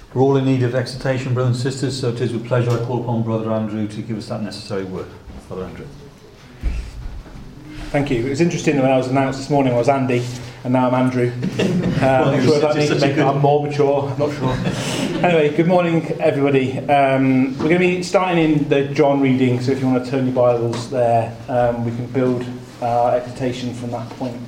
We're all in need of exhortation, brothers and sisters, so it is with pleasure I call upon Brother Andrew to give us that necessary word. Brother Andrew. Thank you. It was interesting when I was announced this morning I was Andy, and now I'm Andrew. I'm not sure if that means to make I'm more mature, I'm not sure. Anyway, good morning everybody. We're going to be starting in the John reading, so if you want to turn your Bibles there, we can build our exhortation from that point.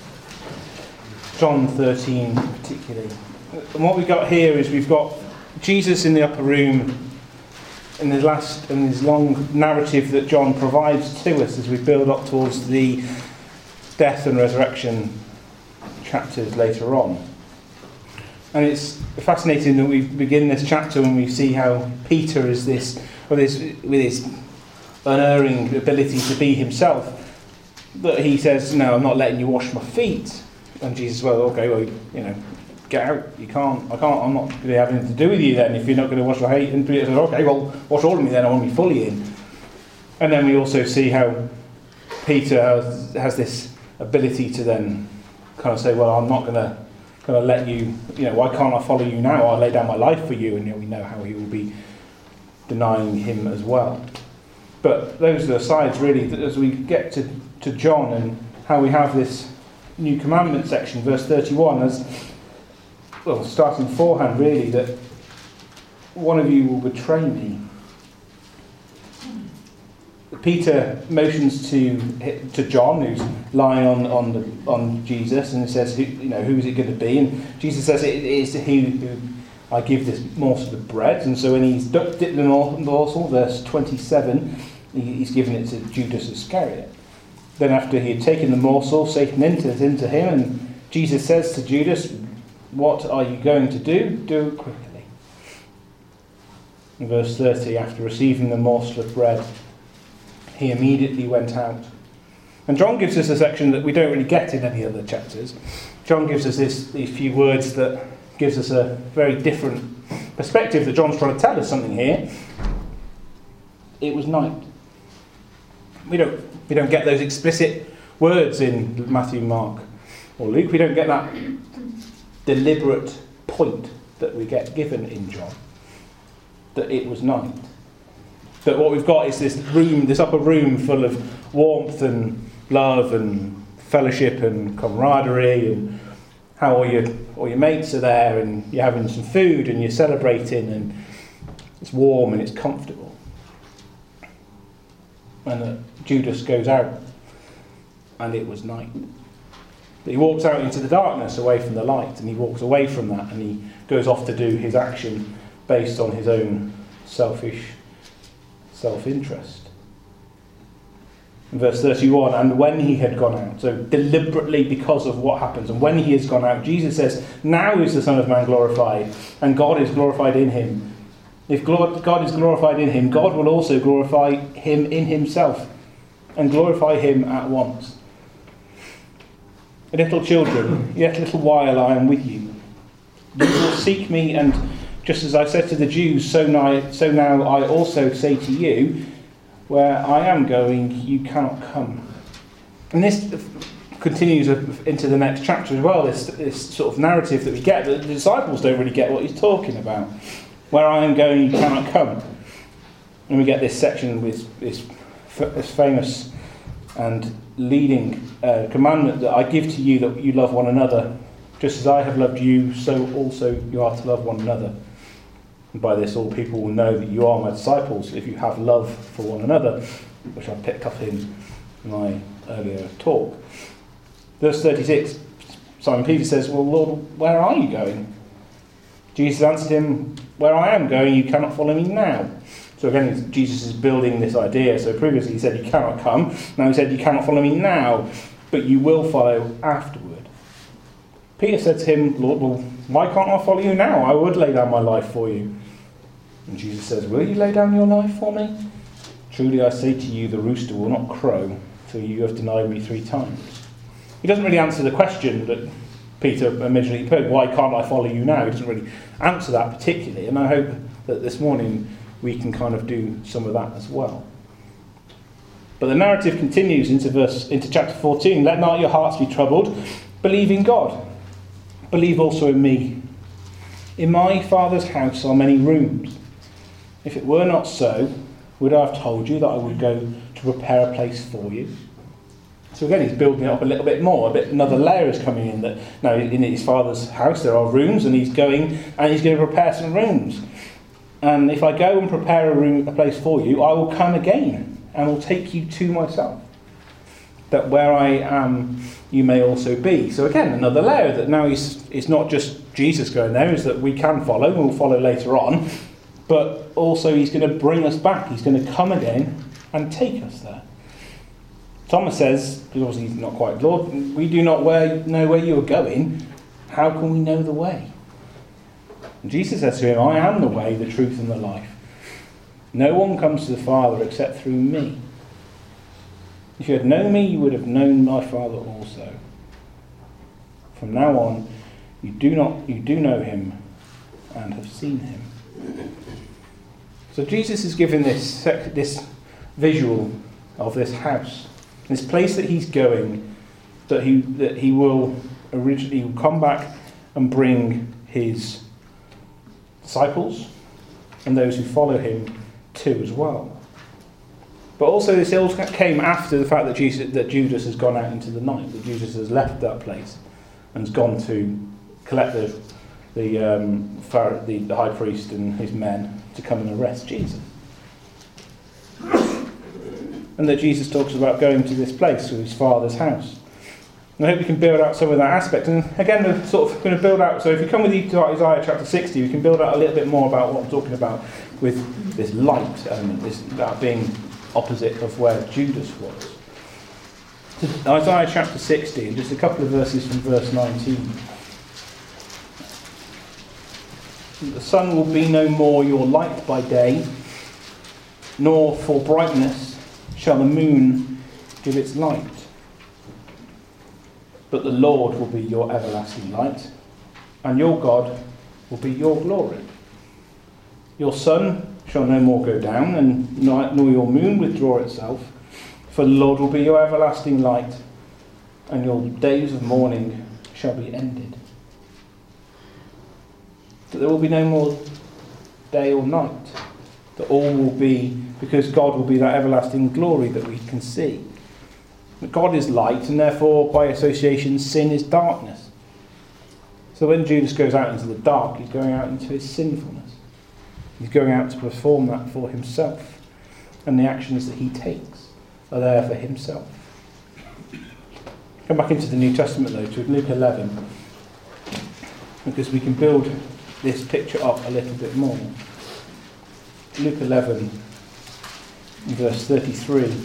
John 13 particularly. And what we've got here is we've got Jesus in the upper room in his long narrative that John provides to us as we build up towards the death and resurrection chapters later on. And it's fascinating that we begin this chapter when we see how Peter is with his unerring ability to be himself, that he says, "No, I'm not letting you wash my feet." And Jesus, get out. I'm not going to have anything to do with you then if you're not going to wash my feet. And Peter says, "Okay, well, wash all of me then, I want to be fully in." And then we also see how Peter has this ability to then kind of say, "Well, I'm not going to let you, why can't I follow you now? I'll lay down my life for you." And we know how he will be denying him as well. But those are the sides really that as we get to John and how we have this new commandment section, verse 31, starting beforehand really, that one of you will betray me. Peter motions to John, who's lying on Jesus, and he says, who is it going to be? And Jesus says, it is he who I give this morsel of bread. And so when he's dipped the morsel, verse 27, he's given it to Judas Iscariot. Then after he had taken the morsel, Satan enters into him, and Jesus says to Judas, "What are you going to do? Do it quickly." In verse 30, after receiving the morsel of bread, he immediately went out. And John gives us a section that we don't really get in any other chapters. John gives us these few words that gives us a very different perspective, that John's trying to tell us something here. It was night. We don't get those explicit words in Matthew, Mark, or Luke. We don't get that deliberate point that we get given in John, that it was night. That what we've got is this upper room full of warmth and love and fellowship and camaraderie, and how all your mates are there, and you're having some food and you're celebrating, and it's warm and it's comfortable. And that Judas goes out and it was night. But he walks out into the darkness away from the light, and he walks away from that, and he goes off to do his action based on his own selfish self-interest. In verse 31, and when he had gone out, so deliberately because of what happens, and when he has gone out, Jesus says, "Now is the Son of Man glorified, and God is glorified in him." If God is glorified in him, God will also glorify him in himself, and glorify him at once. "Little children, yet a little while I am with you. You will seek me, and just as I said to the Jews, so now I also say to you, where I am going, you cannot come." And this continues into the next chapter as well, this sort of narrative that we get, that the disciples don't really get what he's talking about. Where I am going, you cannot come. And we get this section with this famous and leading commandment that I give to you, that you love one another. Just as I have loved you, so also you are to love one another. And by this all people will know that you are my disciples, if you have love for one another, which I picked up in my earlier talk. Verse 36, Simon Peter says, "Well, Lord, where are you going?" Jesus answered him, "Where I am going, you cannot follow me now." So again, Jesus is building this idea. So previously he said, "You cannot come." Now he said, "You cannot follow me now, but you will follow afterward." Peter said to him, "Lord, well, why can't I follow you now? I would lay down my life for you." And Jesus says, "Will you lay down your life for me? Truly I say to you, the rooster will not crow till you have denied me 3 times. He doesn't really answer the question that Peter immediately put, "Why can't I follow you now?" He doesn't really answer that particularly, and I hope that this morning we can kind of do some of that as well. But the narrative continues into chapter 14. "Let not your hearts be troubled. Believe in God. Believe also in me. In my Father's house are many rooms. If it were not so, would I have told you that I would go to prepare a place for you? So again, he's building it up a little bit more. Another layer is coming in that now in his Father's house there are rooms, and he's going to prepare some rooms. And if I go and prepare a place for you, I will come again and will take you to myself, that where I am, you may also be. So again, another layer that now it's not just Jesus going there, is that we can follow, and we'll follow later on, but also he's going to bring us back. He's going to come again and take us there. Thomas says, because obviously he's not quite Lord, we do not know where you are going. How can we know the way? And Jesus says to him, I am the way, the truth, and the life. No one comes to the Father except through me. If you had known me, you would have known my Father also. From now on, you do know him and have seen him. So Jesus is giving this visual of this house, this place that he's going, that he will originally come back and bring his disciples and those who follow him to as well. But also this all came after the fact that Judas has gone out into the night, that Judas has left that place and has gone to collect the high priest and his men to come and arrest Jesus. And that Jesus talks about going to this place, to his Father's house. And I hope we can build out some of that aspect. And again, we're sort of going to build out, so if you come with you to Isaiah chapter 60, we can build out a little bit more about what I'm talking about with this light element, that being opposite of where Judas was. So Isaiah chapter 60, and just a couple of verses from verse 19. The sun will be no more your light by day, nor for brightness shall the moon give its light. But the Lord will be your everlasting light, and your God will be your glory. Your sun shall no more go down, and nor your moon withdraw itself, for the Lord will be your everlasting light, and your days of mourning shall be ended. That there will be no more day or night. That all will be, because God will be that everlasting glory that we can see. That God is light, and therefore, by association, sin is darkness. So when Judas goes out into the dark, he's going out into his sinfulness. He's going out to perform that for himself. And the actions that he takes are there for himself. Come back into the New Testament, though, to Luke 11. Because we can build this picture up a little bit more. Luke 11, verse 33.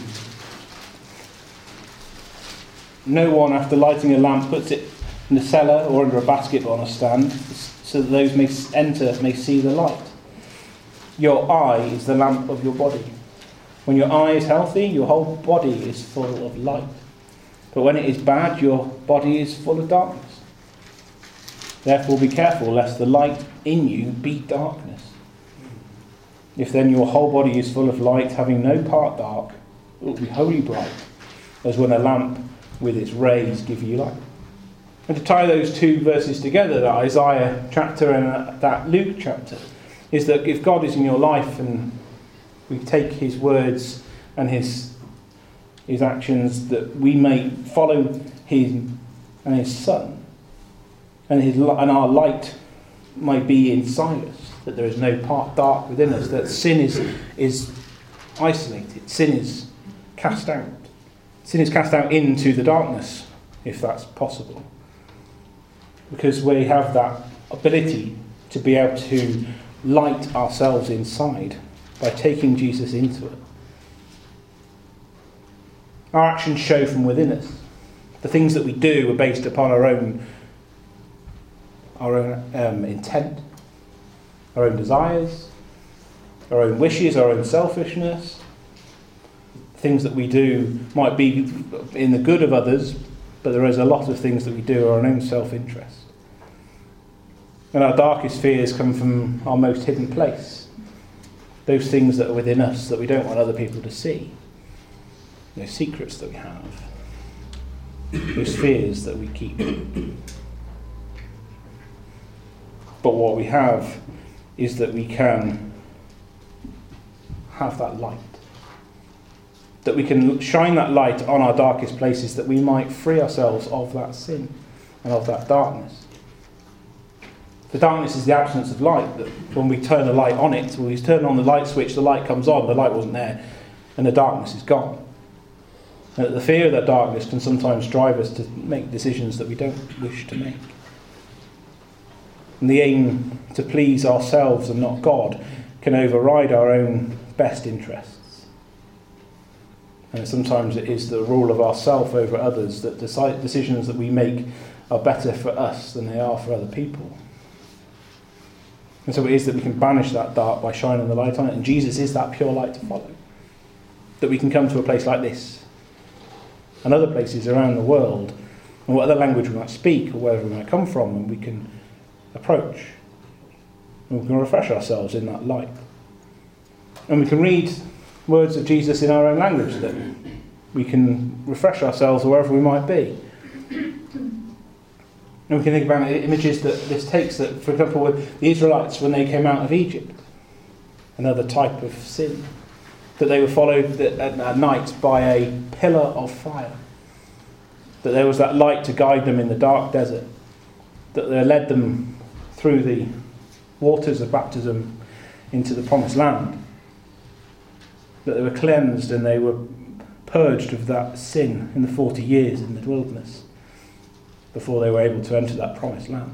No one, after lighting a lamp, puts it in the cellar or under a basket but on a stand, so that those may see the light. Your eye is the lamp of your body. When your eye is healthy, your whole body is full of light. But when it is bad, your body is full of darkness. Therefore be careful, lest the light in you be darkness. If then your whole body is full of light, having no part dark, it will be wholly bright, as when a lamp with its rays give you light. And to tie those two verses together, that Isaiah chapter and that Luke chapter, is that if God is in your life and we take his words and his actions, that we may follow him and his Son, and our light might be inside us, that there is no part dark within us, that sin is isolated, sin is cast out. Sin is cast out into the darkness, if that's possible. Because we have that ability to be able to light ourselves inside by taking Jesus into it. Our actions show from within us. The things that we do are based upon our own intent, our own desires, our own wishes, our own selfishness. Things that we do might be in the good of others, but there is a lot of things that we do are our own self-interest. And our darkest fears come from our most hidden place. Those things that are within us that we don't want other people to see. Those secrets that we have. Those fears that we keep. But what we have is that we can have that light. That we can shine that light on our darkest places, that we might free ourselves of that sin and of that darkness. The darkness is the absence of light, that when we turn a light on it, when we turn on the light switch, the light comes on, the light wasn't there, and the darkness is gone. And the fear of that darkness can sometimes drive us to make decisions that we don't wish to make. And the aim to please ourselves and not God can override our own best interests. And sometimes it is the rule of ourself over others, that decisions that we make are better for us than they are for other people. And so it is that we can banish that dark by shining the light on it. And Jesus is that pure light to follow. That we can come to a place like this and other places around the world, and whatever language we might speak or wherever we might come from, and we can approach. And we can refresh ourselves in that light. And we can read words of Jesus in our own language, that we can refresh ourselves wherever we might be. And we can think about images that this takes, that, for example, with the Israelites when they came out of Egypt, another type of sin, that they were followed at night by a pillar of fire, that there was that light to guide them in the dark desert, that they led them through the waters of baptism into the promised land, that they were cleansed and they were purged of that sin in the 40 years in the wilderness before they were able to enter that promised land.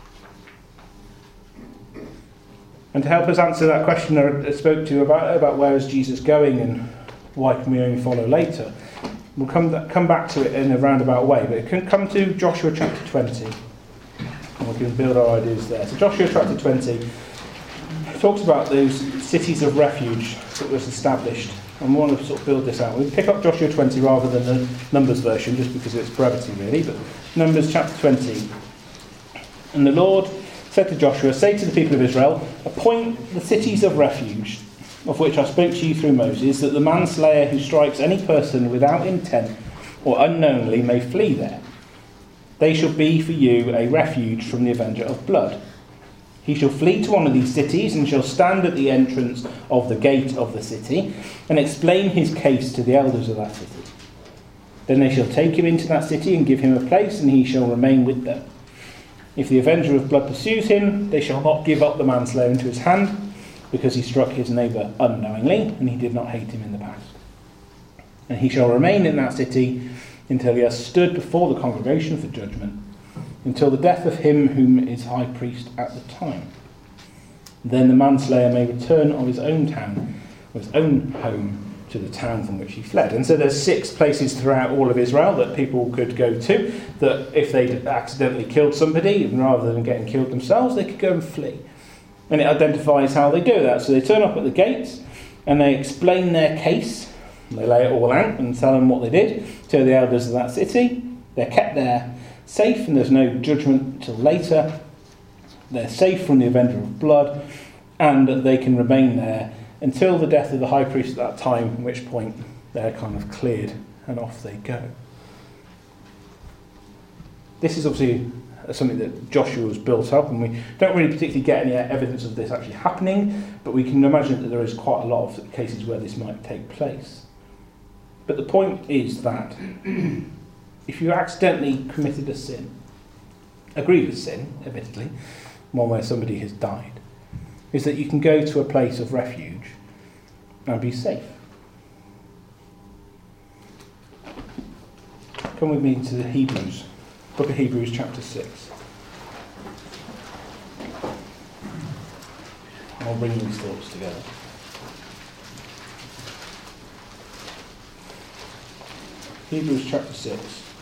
And to help us answer that question I spoke to you about where is Jesus going and why can we only follow later, we'll come back to it in a roundabout way, but it can come to Joshua chapter 20 and we can build our ideas there. So Joshua chapter 20 talks about those cities of refuge that was established, and we want to sort of build this out. We pick up Joshua 20 rather than the Numbers version, just because of its brevity really, but Numbers chapter 20. And the Lord said to Joshua, "Say to the people of Israel, appoint the cities of refuge, of which I spoke to you through Moses, that the manslayer who strikes any person without intent or unknowingly may flee there. They shall be for you a refuge from the avenger of blood. He shall flee to one of these cities and shall stand at the entrance of the gate of the city and explain his case to the elders of that city. Then they shall take him into that city and give him a place, and he shall remain with them. If the avenger of blood pursues him, they shall not give up the manslayer into his hand, because he struck his neighbour unknowingly, and he did not hate him in the past. And he shall remain in that city until he has stood before the congregation for judgment, until the death of him whom is high priest at the time. Then the manslayer may return of his own town, or his own home, to the town from which he fled." And so there's 6 places throughout all of Israel that people could go to, that if they'd accidentally killed somebody, rather than getting killed themselves, they could go and flee. And it identifies how they do that. So they turn up at the gates and they explain their case. They lay it all out and tell them what they did to the elders of that city. They're kept there safe, and there's no judgment until later. They're safe from the avenger of blood, and they can remain there until the death of the high priest at that time, at which point they're kind of cleared and off they go. This is obviously something that Joshua was built up, and we don't really particularly get any evidence of this actually happening, but we can imagine that there is quite a lot of cases where this might take place. But the point is that if you accidentally committed a sin, a grievous sin, admittedly, one where somebody has died, is that you can go to a place of refuge and be safe. Come with me to the Hebrews, book of Hebrews chapter 6. I'll bring these thoughts together. Hebrews chapter 6.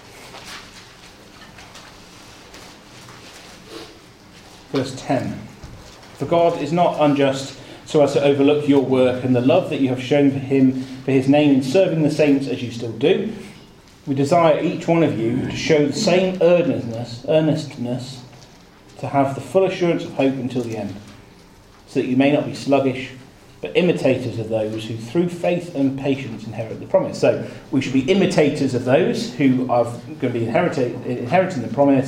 Verse 10. "For God is not unjust so as to overlook your work and the love that you have shown for him, for his name, in serving the saints as you still do. We desire each one of you to show the same earnestness, to have the full assurance of hope until the end, so that you may not be sluggish, but imitators of those who through faith and patience inherit the promise." So we should be imitators of those who are going to be inheriting the promise,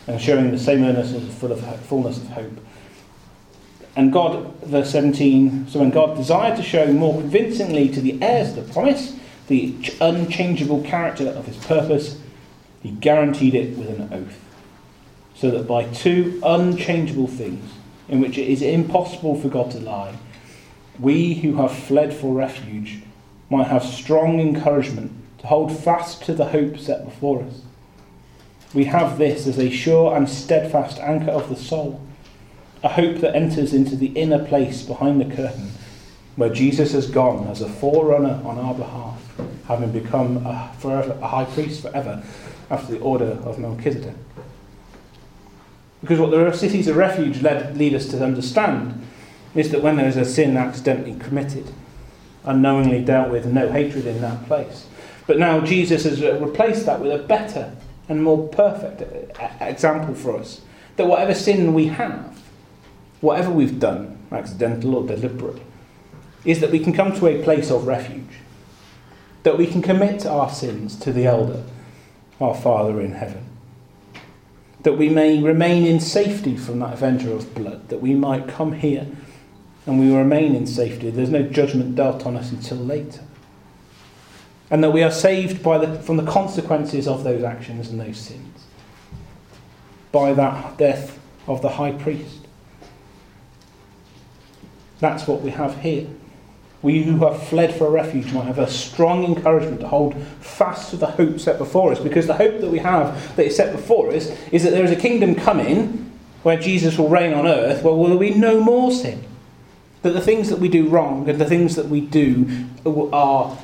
and showing the same earnestness and fullness of hope. And God, verse 17, so when God desired to show more convincingly to the heirs of the promise the unchangeable character of his purpose, he guaranteed it with an oath, so that by two unchangeable things, in which it is impossible for God to lie, we who have fled for refuge might have strong encouragement to hold fast to the hope set before us. We have this as a sure and steadfast anchor of the soul, a hope that enters into the inner place behind the curtain, where Jesus has gone as a forerunner on our behalf, having become a high priest forever after the order of Melchizedek. Because what the cities of refuge lead us to understand is that when there is a sin accidentally committed, unknowingly dealt with, no hatred in that place. But now Jesus has replaced that with a better and more perfect example for us. That whatever sin we have, whatever we've done, accidental or deliberate, is that we can come to a place of refuge. That we can commit our sins to the elder, our Father in heaven. That we may remain in safety from that avenger of blood. That we might come here and we remain in safety. There's no judgment dealt on us until later. And that we are saved from the consequences of those actions and those sins by that death of the high priest. That's what we have here. We who have fled for a refuge might have a strong encouragement to hold fast to the hope set before us, because the hope that we have that is set before us is that there is a kingdom coming where Jesus will reign on earth, where there will be no more sin. That the things that we do wrong and the things that we do are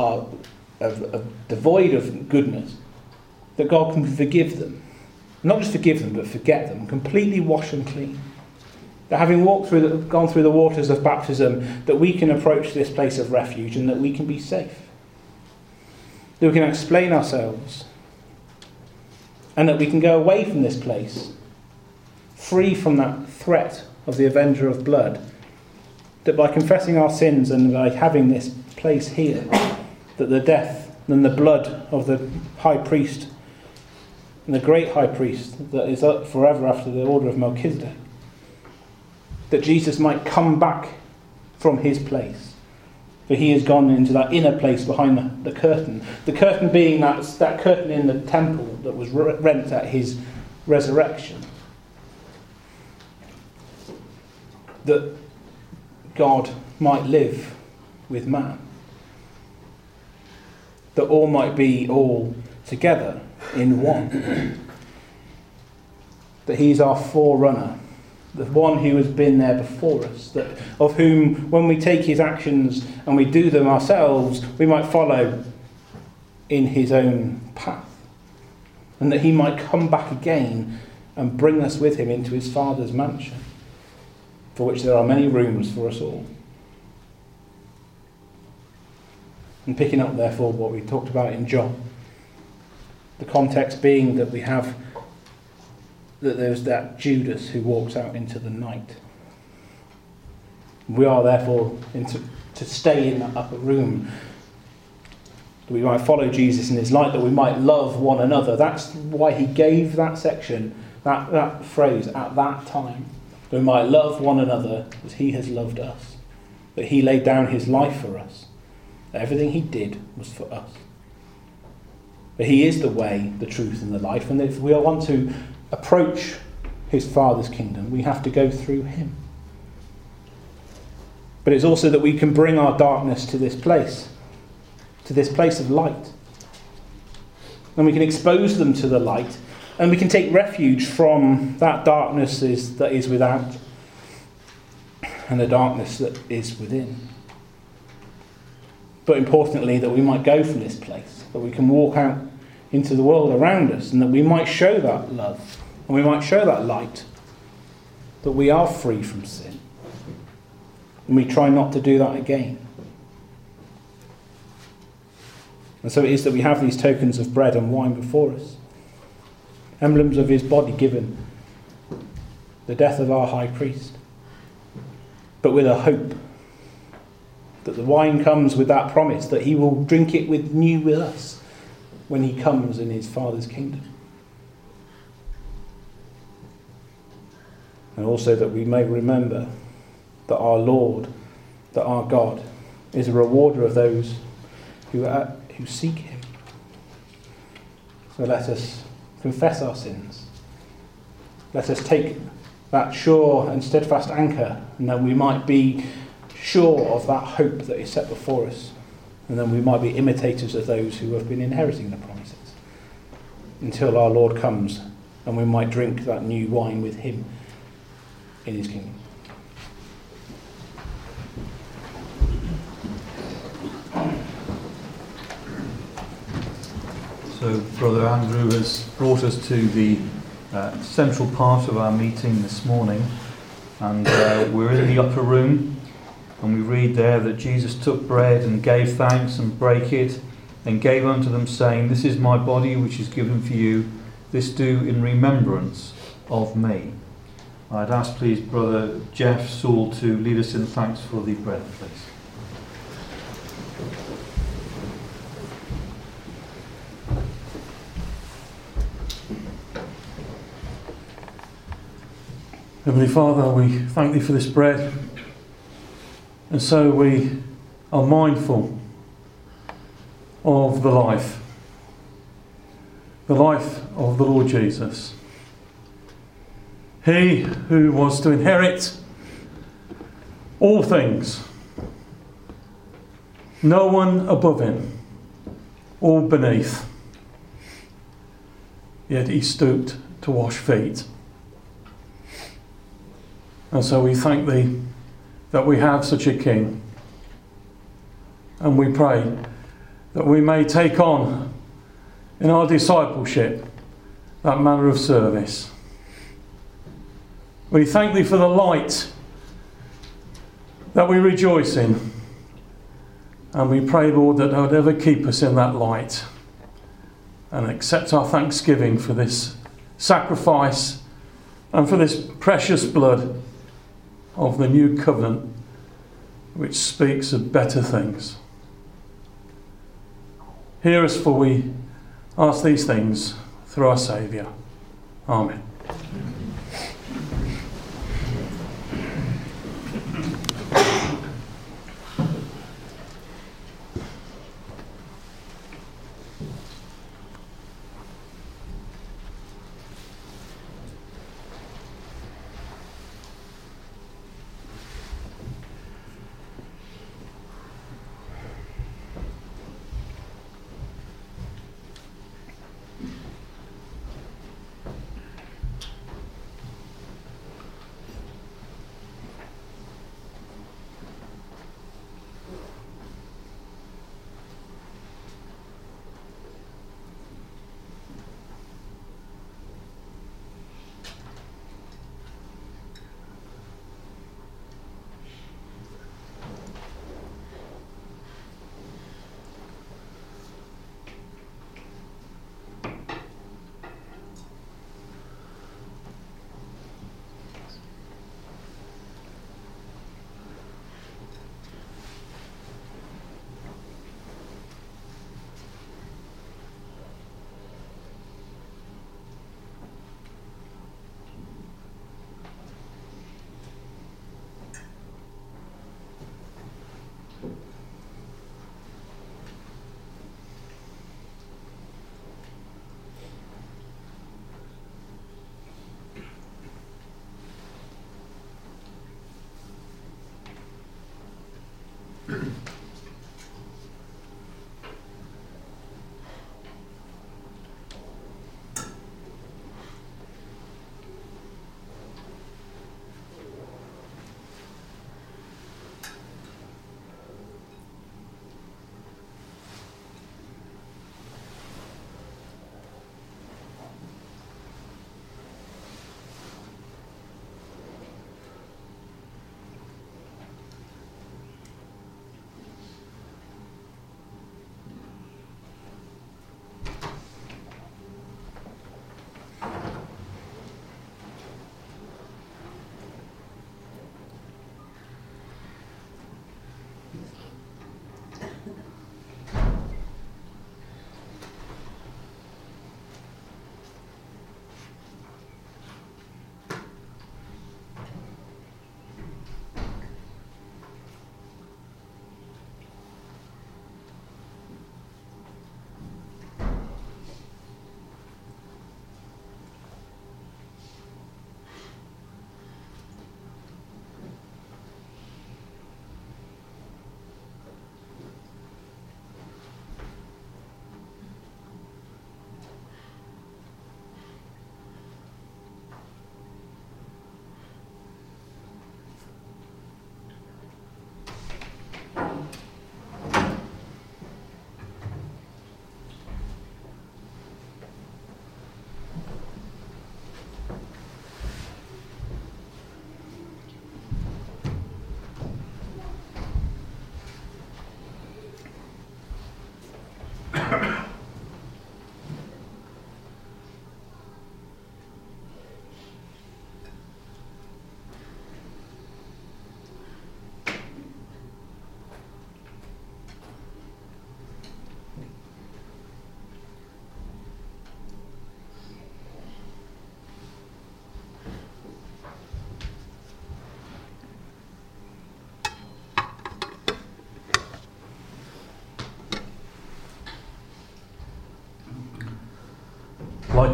devoid of goodness, that God can forgive them. Not just forgive them, but forget them, completely wash them clean. That having gone through the waters of baptism, that we can approach this place of refuge and that we can be safe. That we can explain ourselves. And that we can go away from this place, free from that threat of the avenger of blood. That by confessing our sins and by having this place here, that the death and the blood of the high priest, and the great high priest that is up forever after the order of Melchizedek, that Jesus might come back from his place. For he has gone into that inner place behind the curtain. The curtain being that curtain in the temple that was rent at his resurrection. That God might live with man. That all might be all together in one. That he's our forerunner. The one who has been there before us, that of whom, when we take his actions and we do them ourselves, we might follow in his own path. And that he might come back again and bring us with him into his Father's mansion, for which there are many rooms for us all. And picking up, therefore, what we talked about in John, the context being that we have that there's that Judas who walks out into the night. We are therefore to stay in that upper room, that we might follow Jesus in his light, that we might love one another. That's why he gave that section, that phrase, at that time. That we might love one another as he has loved us. That he laid down his life for us. That everything he did was for us. But he is the way, the truth and the life. And if we want to approach his Father's kingdom, we have to go through him. But it's also that we can bring our darkness to this place of light. And we can expose them to the light, and we can take refuge from that darkness that is without and the darkness that is within. But importantly, that we might go from this place, that we can walk out into the world around us, and that we might show that love, and we might show that light, that we are free from sin. And we try not to do that again. And so it is that we have these tokens of bread and wine before us, emblems of his body given, the death of our high priest, but with a hope that the wine comes with that promise that he will drink it new with us when he comes in his Father's kingdom. and also that we may remember that our Lord, that our God, is a rewarder of those who seek him. So let us confess our sins. Let us take that sure and steadfast anchor, and that we might be sure of that hope that is set before us, and then we might be imitators of those who have been inheriting the promises until our Lord comes, and we might drink that new wine with him in his kingdom. So Brother Andrew has brought us to the central part of our meeting this morning, and we're in the upper room, and we read there that Jesus took bread and gave thanks and brake it and gave unto them, saying, This is my body which is given for you, this do in remembrance of me. I'd ask please Brother Jeff Sewell to lead us in thanks for the bread, please. Heavenly Father, we thank thee for this bread, and so we are mindful of the life of the Lord Jesus. He who was to inherit all things, no one above him, all beneath, yet he stooped to wash feet. And so we thank thee that we have such a King, and we pray that we may take on in our discipleship that manner of service. We thank thee for the light that we rejoice in, and we pray, Lord, that thou would ever keep us in that light, and accept our thanksgiving for this sacrifice and for this precious blood of the new covenant, which speaks of better things. Hear us, for we ask these things through our Saviour. Amen.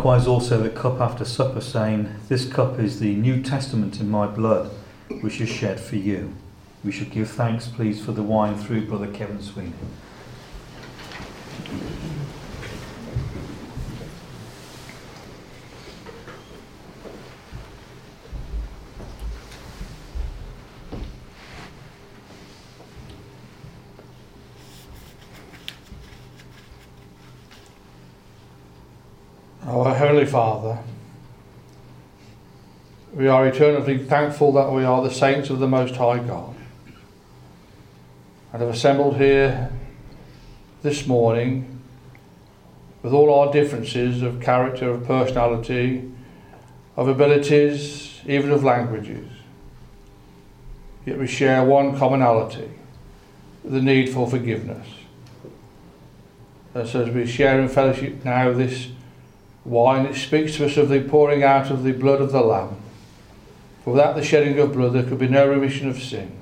likewise also the cup after supper, saying, This cup is the New Testament in my blood, which is shed for you. We should give thanks, please, for the wine through Brother Kevin Sweeney. Our Heavenly Father, we are eternally thankful that we are the saints of the Most High God and have assembled here this morning with all our differences of character, of personality, of abilities, even of languages. Yet we share one commonality, the need for forgiveness. And so as we share in fellowship now this wine, it speaks to us of the pouring out of the blood of the Lamb. For without the shedding of blood there could be no remission of sins.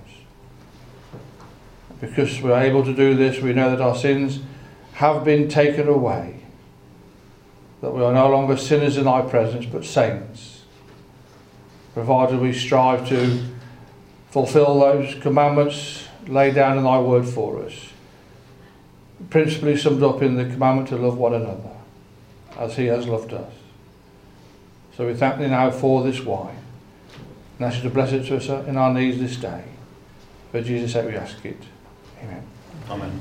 Because we're able to do this, we know that our sins have been taken away, that we are no longer sinners in thy presence but saints, provided we strive to fulfill those commandments laid down in thy word for us, principally summed up in the commandment to love one another as he has loved us. So we thank thee now for this wine, and ask you to bless it to us in our needs this day. For Jesus' sake we ask it. Amen. Amen.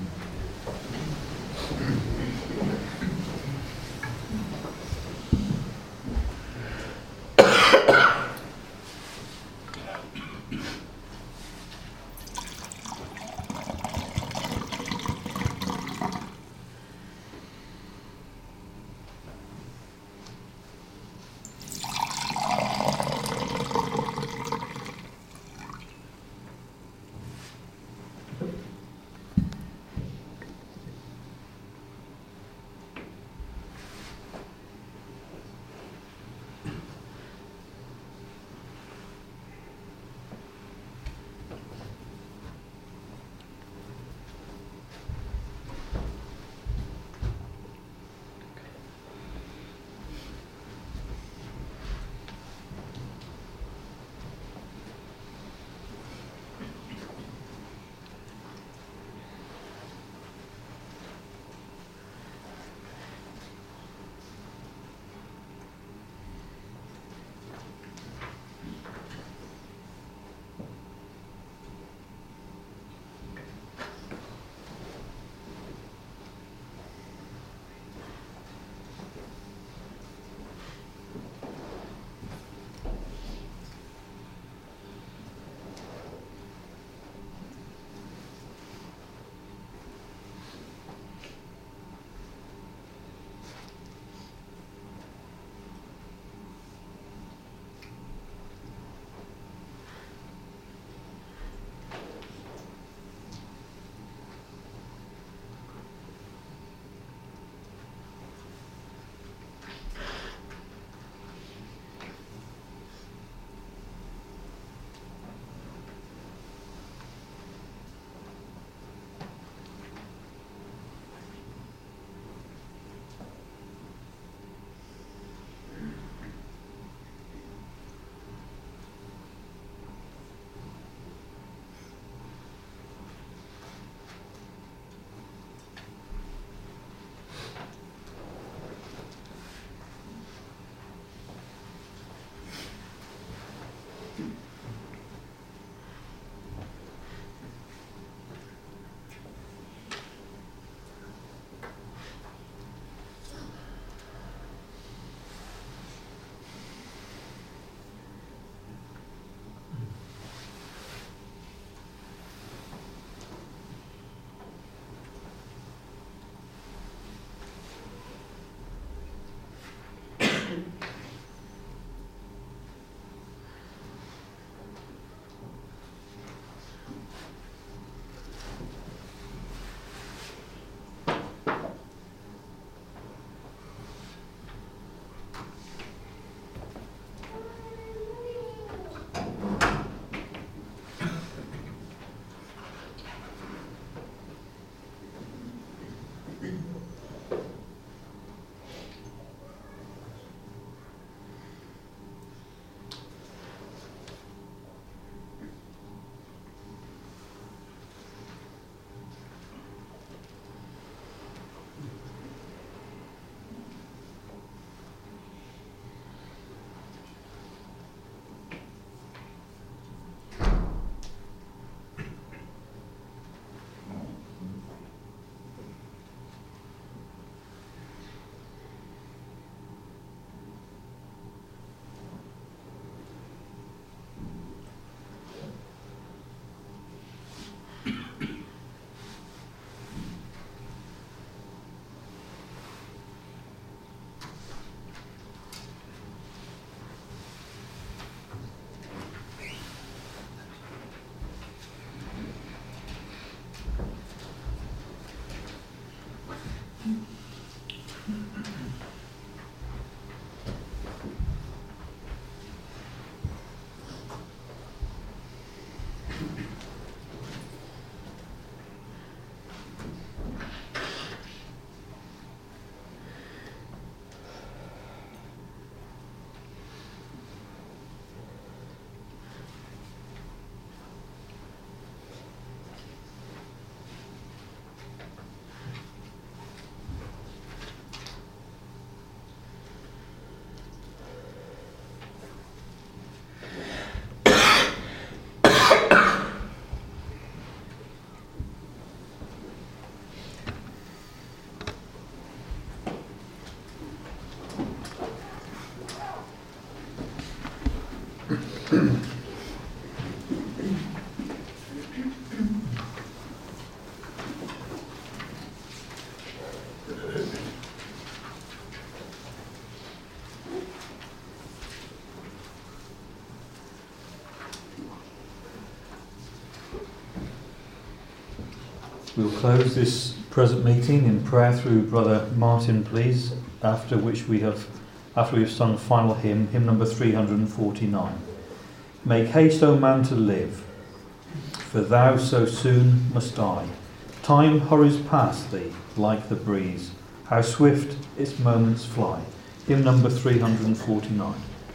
We'll close this present meeting in prayer through Brother Martin, please, after we have sung final hymn number 349. Make haste, O man, to live, for thou so soon must die. Time hurries past thee like the breeze, how swift its moments fly. Hymn number 349.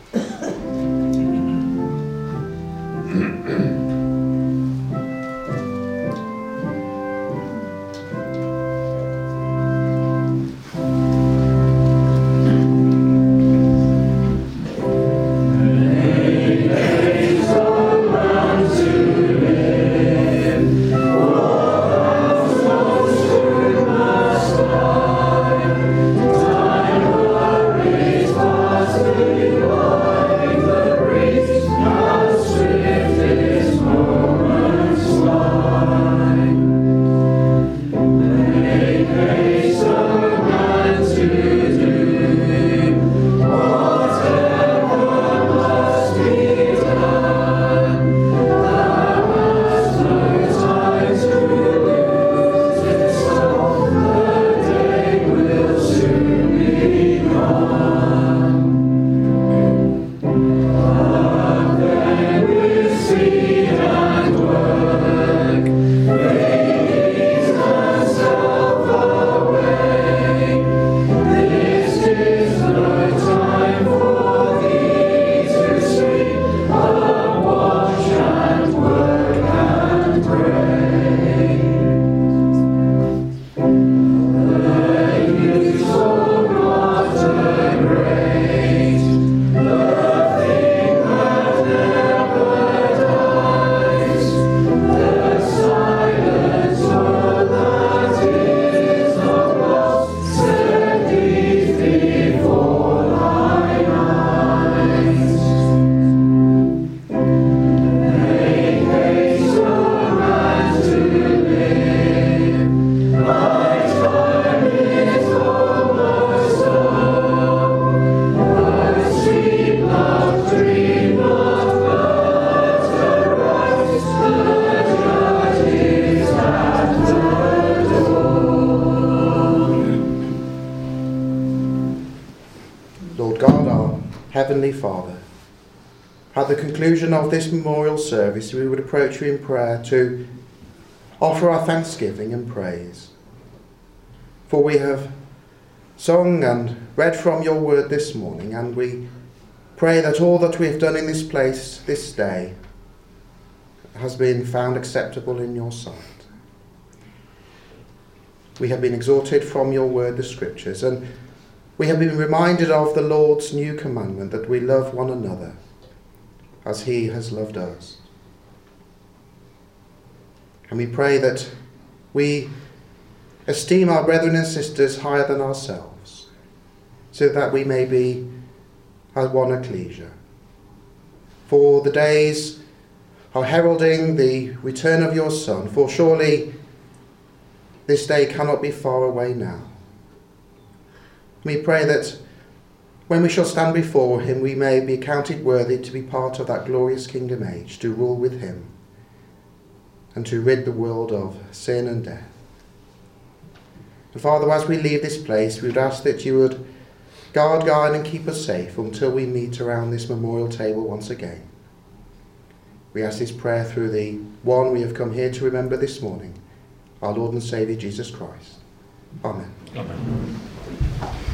Heavenly Father, at the conclusion of this memorial service, we would approach you in prayer to offer our thanksgiving and praise. For we have sung and read from your word this morning, and we pray that all that we have done in this place this day has been found acceptable in your sight. We have been exhorted from your word, the scriptures, and we have been reminded of the Lord's new commandment that we love one another as he has loved us. And we pray that we esteem our brethren and sisters higher than ourselves, so that we may be as one ecclesia. For the days are heralding the return of your Son, for surely this day cannot be far away now. We pray that when we shall stand before him, we may be counted worthy to be part of that glorious kingdom age, to rule with him and to rid the world of sin and death. And Father, as we leave this place, we would ask that you would guard, guide and keep us safe until we meet around this memorial table once again. We ask this prayer through the one we have come here to remember this morning, our Lord and Saviour Jesus Christ. Amen. Amen.